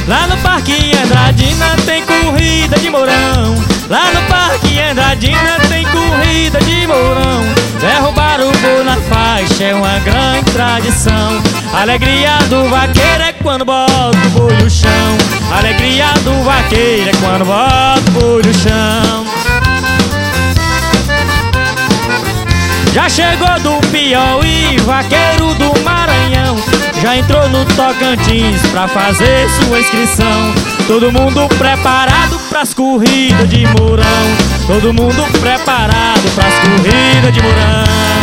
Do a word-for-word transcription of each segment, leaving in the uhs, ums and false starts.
Lá no Parque Andradina tem corrida de Mourão. Lá no Parque Andradina tem corrida de Mourão. Derrubar o boi na faixa é uma grande tradição. Alegria do vaqueiro é quando bota o boi no chão. Alegria do vaqueiro é quando bota o boi no chão. Já chegou do Piauí, vaqueiro do Maranhão. Já entrou no Tocantins pra fazer sua inscrição. Todo mundo preparado pras corridas de Mourão. Todo mundo preparado pras corridas de Mourão.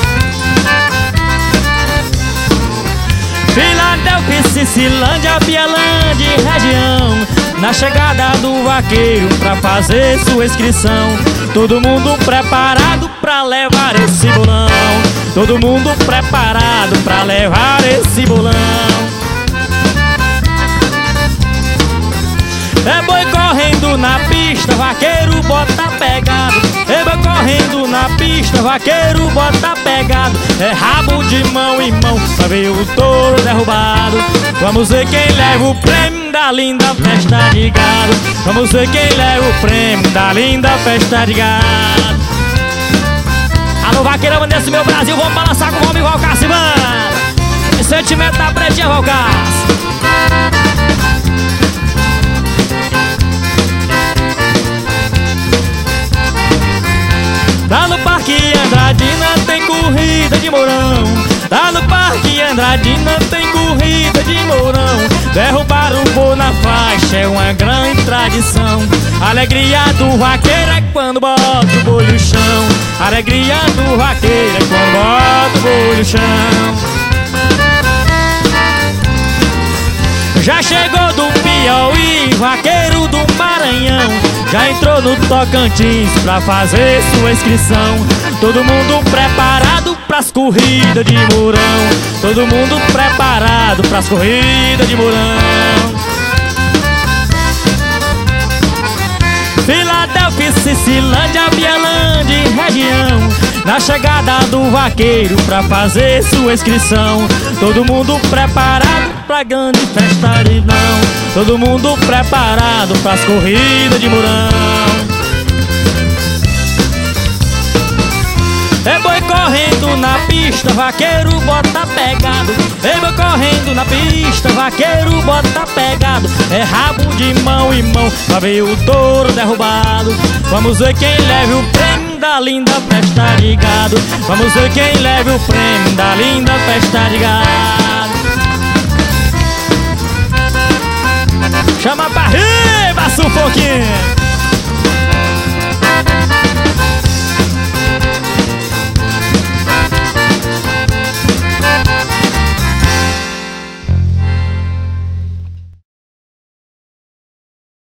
Filadélfia, Cicilândia, Bielândia e região. Na chegada do vaqueiro pra fazer sua inscrição. Todo mundo preparado pra levar esse bolão. Todo mundo preparado pra levar esse bolão. É boi correndo na pista, vaqueiro bota pegado. É boi correndo na pista, vaqueiro bota pegado. É rabo de mão em mão pra ver o touro derrubado. Vamos ver quem leva o prêmio da linda festa de gado. Vamos ver quem leva o prêmio da linda festa de gado. Alô vaqueirão desse meu Brasil, vamos balançar com o homem Valcasse, mano. O sentimento da pretinha Valcasse. Lá no Parque Andradina tem corrida de Mourão. Lá no Parque Andradina tem corrida de Mourão. Derrubar o boi na faixa é uma grande tradição. Alegria do vaqueiro é quando bota o boi no chão. Alegria do vaqueiro é quando bota o boi no chão. Já chegou do Piauí, vaqueiro do Maranhão. Já entrou no Tocantins pra fazer sua inscrição. Todo mundo preparado pras corridas de Mourão. Todo mundo preparado pras corridas de Mourão. Filadélfia, Cicilândia, Bielândia e região. Na chegada do vaqueiro pra fazer sua inscrição. Todo mundo preparado pra grande festa de não. Todo mundo preparado pras corridas de Mourão. É boi correndo na pista, vaqueiro bota pegado. É boi correndo na pista, vaqueiro bota pegado. É rabo de mão em mão pra ver o touro derrubado. Vamos ver quem leva o prêmio da linda festa de gado. Vamos ver quem leva o prêmio da linda festa de gado. Chama pra riba, sufoquinho.